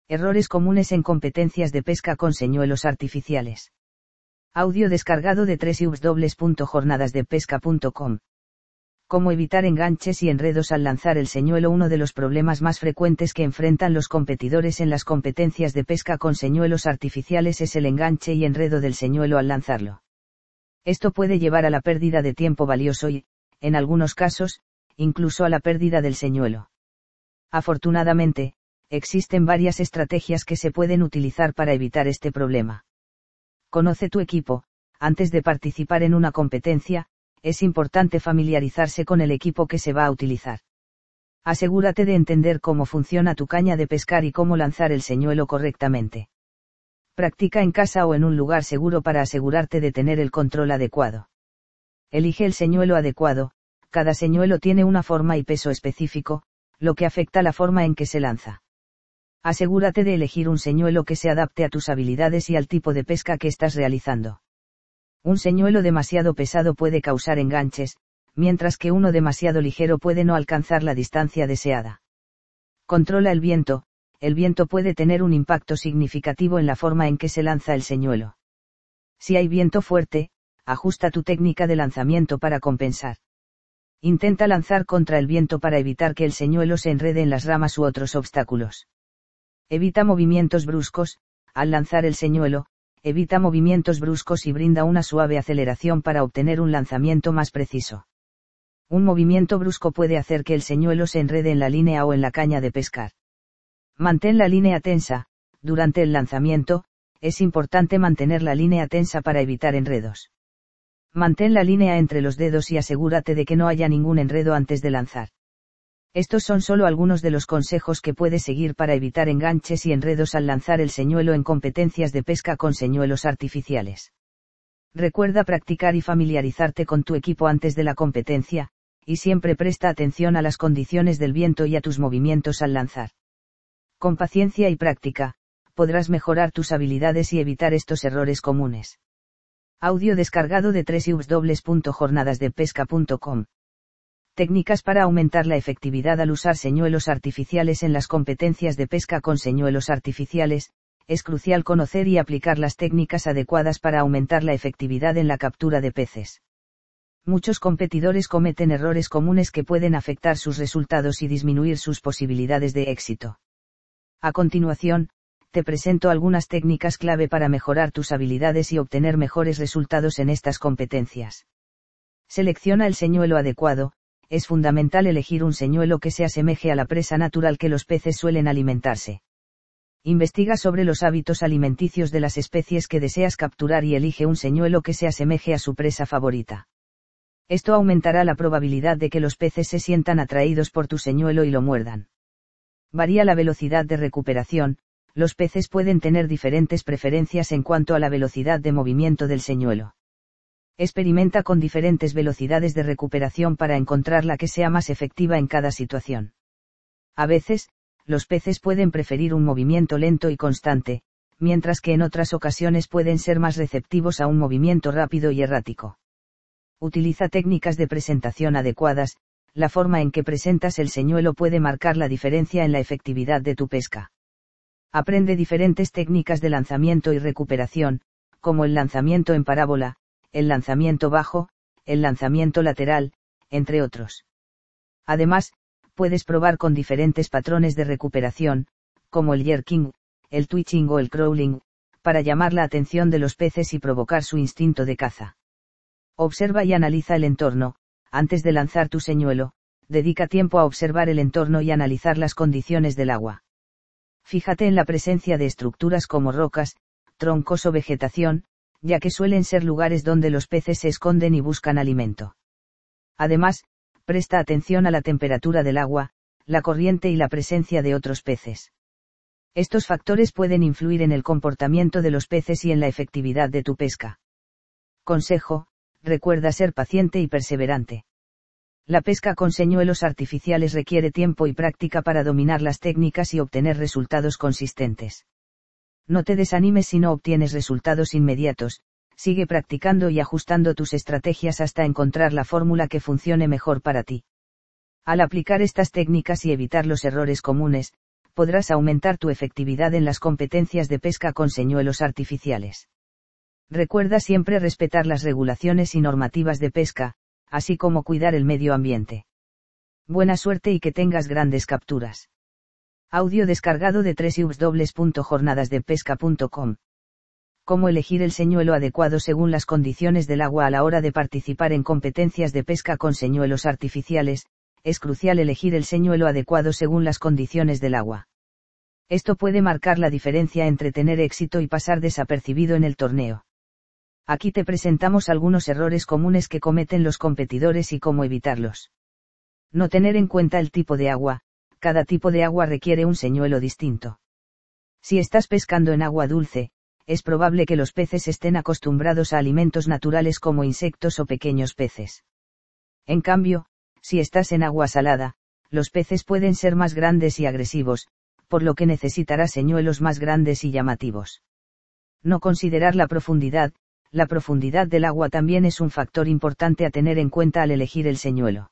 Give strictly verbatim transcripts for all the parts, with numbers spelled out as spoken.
Errores comunes en competencias de pesca con señuelos artificiales. Audio descargado de doble u doble u doble u punto jornadas de pesca punto com. Cómo evitar enganches y enredos al lanzar el señuelo. Uno de los problemas más frecuentes que enfrentan los competidores en las competencias de pesca con señuelos artificiales es el enganche y enredo del señuelo al lanzarlo. Esto puede llevar a la pérdida de tiempo valioso y, en algunos casos, incluso a la pérdida del señuelo. Afortunadamente, existen varias estrategias que se pueden utilizar para evitar este problema. Conoce tu equipo. Antes de participar en una competencia, es importante familiarizarse con el equipo que se va a utilizar. Asegúrate de entender cómo funciona tu caña de pescar y cómo lanzar el señuelo correctamente. Practica en casa o en un lugar seguro para asegurarte de tener el control adecuado. Elige el señuelo adecuado. Cada señuelo tiene una forma y peso específico, lo que afecta la forma en que se lanza. Asegúrate de elegir un señuelo que se adapte a tus habilidades y al tipo de pesca que estás realizando. Un señuelo demasiado pesado puede causar enganches, mientras que uno demasiado ligero puede no alcanzar la distancia deseada. Controla el viento. El viento puede tener un impacto significativo en la forma en que se lanza el señuelo. Si hay viento fuerte, ajusta tu técnica de lanzamiento para compensar. Intenta lanzar contra el viento para evitar que el señuelo se enrede en las ramas u otros obstáculos. Evita movimientos bruscos. Al lanzar el señuelo, evita movimientos bruscos y brinda una suave aceleración para obtener un lanzamiento más preciso. Un movimiento brusco puede hacer que el señuelo se enrede en la línea o en la caña de pescar. Mantén la línea tensa. Durante el lanzamiento, es importante mantener la línea tensa para evitar enredos. Mantén la línea entre los dedos y asegúrate de que no haya ningún enredo antes de lanzar. Estos son solo algunos de los consejos que puedes seguir para evitar enganches y enredos al lanzar el señuelo en competencias de pesca con señuelos artificiales. Recuerda practicar y familiarizarte con tu equipo antes de la competencia, y siempre presta atención a las condiciones del viento y a tus movimientos al lanzar. Con paciencia y práctica, podrás mejorar tus habilidades y evitar estos errores comunes. Audio descargado de doble u doble u doble u punto jornadas de pesca punto com. Técnicas para aumentar la efectividad al usar señuelos artificiales en las competencias de pesca con señuelos artificiales. Es crucial conocer y aplicar las técnicas adecuadas para aumentar la efectividad en la captura de peces. Muchos competidores cometen errores comunes que pueden afectar sus resultados y disminuir sus posibilidades de éxito. A continuación, te presento algunas técnicas clave para mejorar tus habilidades y obtener mejores resultados en estas competencias. Selecciona el señuelo adecuado. Es fundamental elegir un señuelo que se asemeje a la presa natural que los peces suelen alimentarse. Investiga sobre los hábitos alimenticios de las especies que deseas capturar y elige un señuelo que se asemeje a su presa favorita. Esto aumentará la probabilidad de que los peces se sientan atraídos por tu señuelo y lo muerdan. Varía la velocidad de recuperación. Los peces pueden tener diferentes preferencias en cuanto a la velocidad de movimiento del señuelo. Experimenta con diferentes velocidades de recuperación para encontrar la que sea más efectiva en cada situación. A veces, los peces pueden preferir un movimiento lento y constante, mientras que en otras ocasiones pueden ser más receptivos a un movimiento rápido y errático. Utiliza técnicas de presentación adecuadas. La forma en que presentas el señuelo puede marcar la diferencia en la efectividad de tu pesca. Aprende diferentes técnicas de lanzamiento y recuperación, como el lanzamiento en parábola, el lanzamiento bajo, el lanzamiento lateral, entre otros. Además, puedes probar con diferentes patrones de recuperación, como el jerking, el twitching o el crawling, para llamar la atención de los peces y provocar su instinto de caza. Observa y analiza el entorno. Antes de lanzar tu señuelo, dedica tiempo a observar el entorno y analizar las condiciones del agua. Fíjate en la presencia de estructuras como rocas, troncos o vegetación, ya que suelen ser lugares donde los peces se esconden y buscan alimento. Además, presta atención a la temperatura del agua, la corriente y la presencia de otros peces. Estos factores pueden influir en el comportamiento de los peces y en la efectividad de tu pesca. Consejo: recuerda ser paciente y perseverante. La pesca con señuelos artificiales requiere tiempo y práctica para dominar las técnicas y obtener resultados consistentes. No te desanimes si no obtienes resultados inmediatos. Sigue practicando y ajustando tus estrategias hasta encontrar la fórmula que funcione mejor para ti. Al aplicar estas técnicas y evitar los errores comunes, podrás aumentar tu efectividad en las competencias de pesca con señuelos artificiales. Recuerda siempre respetar las regulaciones y normativas de pesca, así como cuidar el medio ambiente. Buena suerte y que tengas grandes capturas. Audio descargado de doble u doble u doble u punto jornadas de pesca punto com. Cómo elegir el señuelo adecuado según las condiciones del agua a la hora de participar en competencias de pesca con señuelos artificiales. Es crucial elegir el señuelo adecuado según las condiciones del agua. Esto puede marcar la diferencia entre tener éxito y pasar desapercibido en el torneo. Aquí te presentamos algunos errores comunes que cometen los competidores y cómo evitarlos. No tener en cuenta el tipo de agua. Cada tipo de agua requiere un señuelo distinto. Si estás pescando en agua dulce, es probable que los peces estén acostumbrados a alimentos naturales como insectos o pequeños peces. En cambio, si estás en agua salada, los peces pueden ser más grandes y agresivos, por lo que necesitarás señuelos más grandes y llamativos. No considerar la profundidad. La profundidad del agua también es un factor importante a tener en cuenta al elegir el señuelo.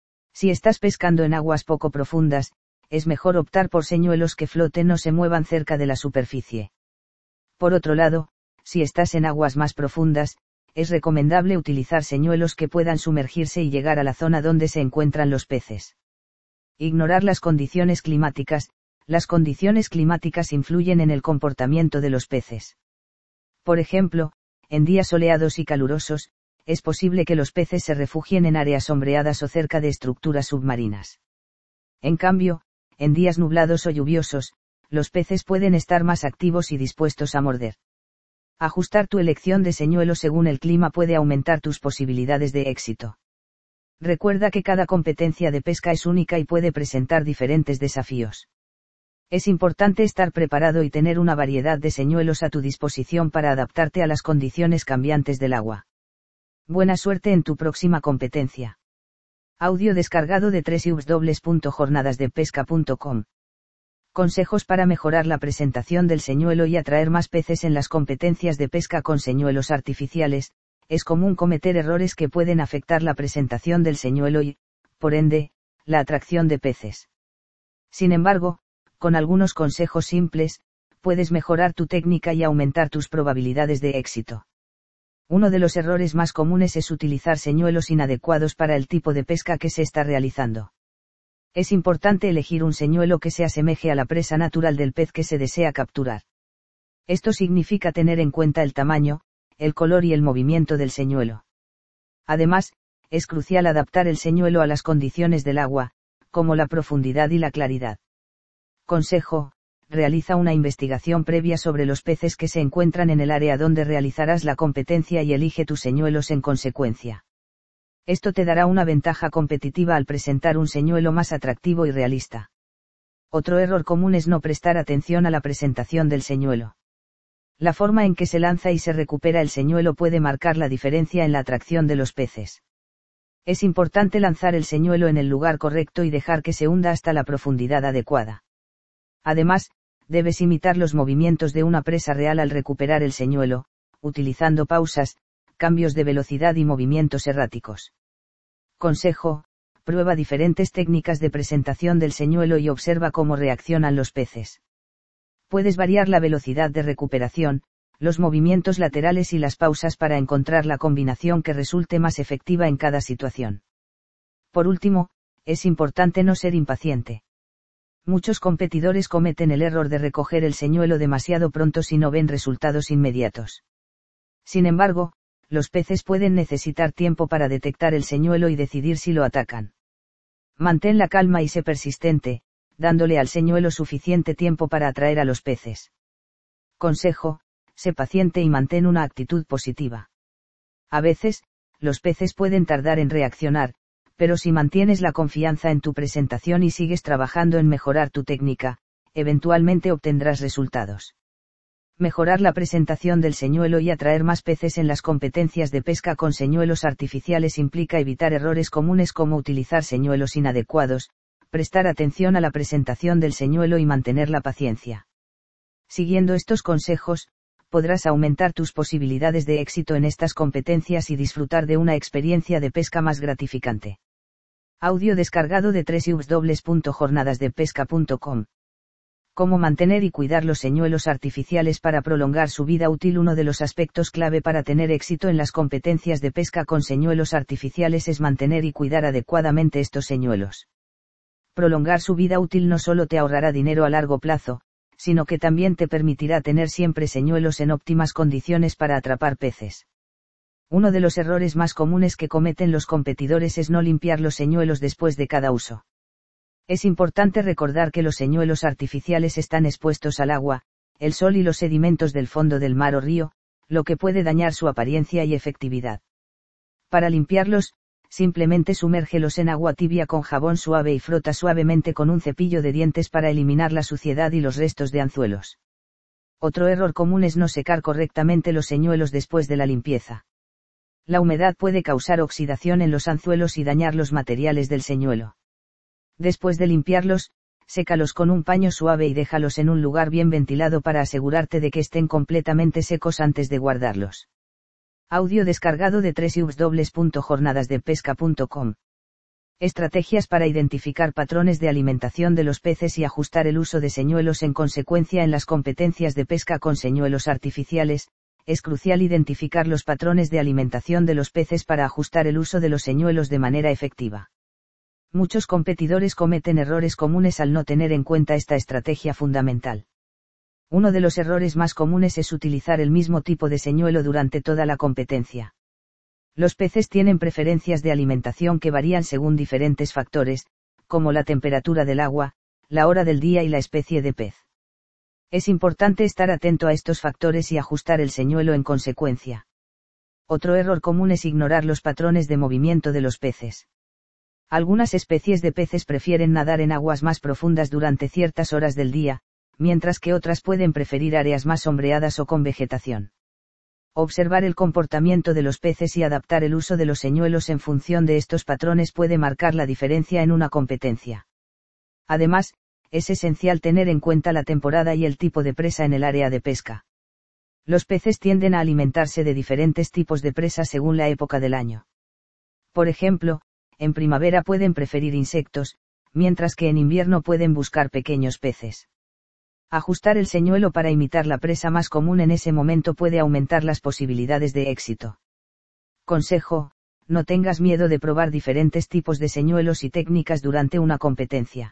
Si estás pescando en aguas poco profundas, es mejor optar por señuelos que floten o se muevan cerca de la superficie. Por otro lado, si estás en aguas más profundas, es recomendable utilizar señuelos que puedan sumergirse y llegar a la zona donde se encuentran los peces. Ignorar las condiciones climáticas. Las condiciones climáticas influyen en el comportamiento de los peces. Por ejemplo, en días soleados y calurosos, es posible que los peces se refugien en áreas sombreadas o cerca de estructuras submarinas. En cambio, en días nublados o lluviosos, los peces pueden estar más activos y dispuestos a morder. Ajustar tu elección de señuelo según el clima puede aumentar tus posibilidades de éxito. Recuerda que cada competencia de pesca es única y puede presentar diferentes desafíos. Es importante estar preparado y tener una variedad de señuelos a tu disposición para adaptarte a las condiciones cambiantes del agua. Buena suerte en tu próxima competencia. Audio descargado de doble u doble u doble u punto jornadas de pesca punto com. Consejos para mejorar la presentación del señuelo y atraer más peces en las competencias de pesca con señuelos artificiales. Es común cometer errores que pueden afectar la presentación del señuelo y, por ende, la atracción de peces. Sin embargo, con algunos consejos simples, puedes mejorar tu técnica y aumentar tus probabilidades de éxito. Uno de los errores más comunes es utilizar señuelos inadecuados para el tipo de pesca que se está realizando. Es importante elegir un señuelo que se asemeje a la presa natural del pez que se desea capturar. Esto significa tener en cuenta el tamaño, el color y el movimiento del señuelo. Además, es crucial adaptar el señuelo a las condiciones del agua, como la profundidad y la claridad. Consejo: realiza una investigación previa sobre los peces que se encuentran en el área donde realizarás la competencia y elige tus señuelos en consecuencia. Esto te dará una ventaja competitiva al presentar un señuelo más atractivo y realista. Otro error común es no prestar atención a la presentación del señuelo. La forma en que se lanza y se recupera el señuelo puede marcar la diferencia en la atracción de los peces. Es importante lanzar el señuelo en el lugar correcto y dejar que se hunda hasta la profundidad adecuada. Además, debes imitar los movimientos de una presa real al recuperar el señuelo, utilizando pausas, cambios de velocidad y movimientos erráticos. Consejo: prueba diferentes técnicas de presentación del señuelo y observa cómo reaccionan los peces. Puedes variar la velocidad de recuperación, los movimientos laterales y las pausas para encontrar la combinación que resulte más efectiva en cada situación. Por último, es importante no ser impaciente. Muchos competidores cometen el error de recoger el señuelo demasiado pronto si no ven resultados inmediatos. Sin embargo, los peces pueden necesitar tiempo para detectar el señuelo y decidir si lo atacan. Mantén la calma y sé persistente, dándole al señuelo suficiente tiempo para atraer a los peces. Consejo: sé paciente y mantén una actitud positiva. A veces, los peces pueden tardar en reaccionar, pero si mantienes la confianza en tu presentación y sigues trabajando en mejorar tu técnica, eventualmente obtendrás resultados. Mejorar la presentación del señuelo y atraer más peces en las competencias de pesca con señuelos artificiales implica evitar errores comunes como utilizar señuelos inadecuados, prestar atención a la presentación del señuelo y mantener la paciencia. Siguiendo estos consejos, podrás aumentar tus posibilidades de éxito en estas competencias y disfrutar de una experiencia de pesca más gratificante. Audio descargado de doble u doble u doble u punto jornadas de pesca punto com. Cómo mantener y cuidar los señuelos artificiales para prolongar su vida útil. Uno de los aspectos clave para tener éxito en las competencias de pesca con señuelos artificiales es mantener y cuidar adecuadamente estos señuelos. Prolongar su vida útil no solo te ahorrará dinero a largo plazo, sino que también te permitirá tener siempre señuelos en óptimas condiciones para atrapar peces. Uno de los errores más comunes que cometen los competidores es no limpiar los señuelos después de cada uso. Es importante recordar que los señuelos artificiales están expuestos al agua, el sol y los sedimentos del fondo del mar o río, lo que puede dañar su apariencia y efectividad. Para limpiarlos, simplemente sumérgelos en agua tibia con jabón suave y frota suavemente con un cepillo de dientes para eliminar la suciedad y los restos de anzuelos. Otro error común es no secar correctamente los señuelos después de la limpieza. La humedad puede causar oxidación en los anzuelos y dañar los materiales del señuelo. Después de limpiarlos, sécalos con un paño suave y déjalos en un lugar bien ventilado para asegurarte de que estén completamente secos antes de guardarlos. Audio descargado de doble u doble u doble u punto jornadas de pesca punto com. Estrategias para identificar patrones de alimentación de los peces y ajustar el uso de señuelos en consecuencia. En las competencias de pesca con señuelos artificiales, es crucial identificar los patrones de alimentación de los peces para ajustar el uso de los señuelos de manera efectiva. Muchos competidores cometen errores comunes al no tener en cuenta esta estrategia fundamental. Uno de los errores más comunes es utilizar el mismo tipo de señuelo durante toda la competencia. Los peces tienen preferencias de alimentación que varían según diferentes factores, como la temperatura del agua, la hora del día y la especie de pez. Es importante estar atento a estos factores y ajustar el señuelo en consecuencia. Otro error común es ignorar los patrones de movimiento de los peces. Algunas especies de peces prefieren nadar en aguas más profundas durante ciertas horas del día, mientras que otras pueden preferir áreas más sombreadas o con vegetación. Observar el comportamiento de los peces y adaptar el uso de los señuelos en función de estos patrones puede marcar la diferencia en una competencia. Además, es esencial tener en cuenta la temporada y el tipo de presa en el área de pesca. Los peces tienden a alimentarse de diferentes tipos de presa según la época del año. Por ejemplo, en primavera pueden preferir insectos, mientras que en invierno pueden buscar pequeños peces. Ajustar el señuelo para imitar la presa más común en ese momento puede aumentar las posibilidades de éxito. Consejo: no tengas miedo de probar diferentes tipos de señuelos y técnicas durante una competencia.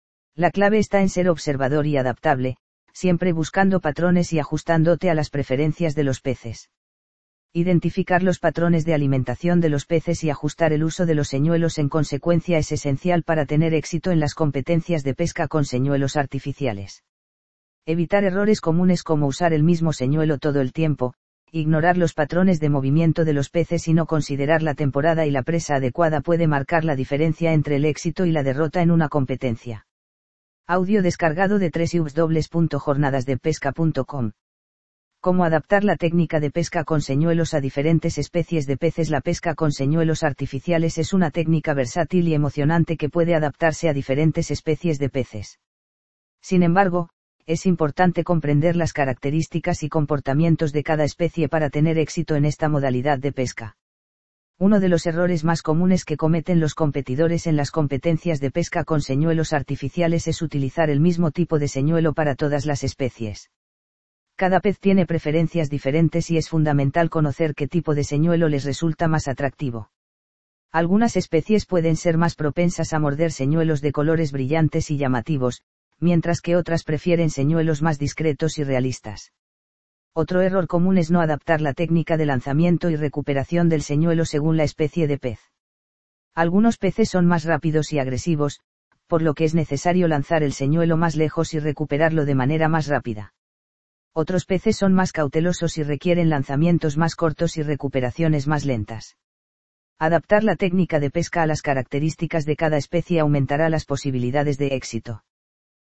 La clave está en ser observador y adaptable, siempre buscando patrones y ajustándote a las preferencias de los peces. Identificar los patrones de alimentación de los peces y ajustar el uso de los señuelos en consecuencia es esencial para tener éxito en las competencias de pesca con señuelos artificiales. Evitar errores comunes como usar el mismo señuelo todo el tiempo, ignorar los patrones de movimiento de los peces y no considerar la temporada y la presa adecuada puede marcar la diferencia entre el éxito y la derrota en una competencia. Audio descargado de doble u doble u doble u punto jornadas de pesca punto com. Cómo adaptar la técnica de pesca con señuelos a diferentes especies de peces. La pesca con señuelos artificiales es una técnica versátil y emocionante que puede adaptarse a diferentes especies de peces. Sin embargo, es importante comprender las características y comportamientos de cada especie para tener éxito en esta modalidad de pesca. Uno de los errores más comunes que cometen los competidores en las competencias de pesca con señuelos artificiales es utilizar el mismo tipo de señuelo para todas las especies. Cada pez tiene preferencias diferentes y es fundamental conocer qué tipo de señuelo les resulta más atractivo. Algunas especies pueden ser más propensas a morder señuelos de colores brillantes y llamativos, mientras que otras prefieren señuelos más discretos y realistas. Otro error común es no adaptar la técnica de lanzamiento y recuperación del señuelo según la especie de pez. Algunos peces son más rápidos y agresivos, por lo que es necesario lanzar el señuelo más lejos y recuperarlo de manera más rápida. Otros peces son más cautelosos y requieren lanzamientos más cortos y recuperaciones más lentas. Adaptar la técnica de pesca a las características de cada especie aumentará las posibilidades de éxito.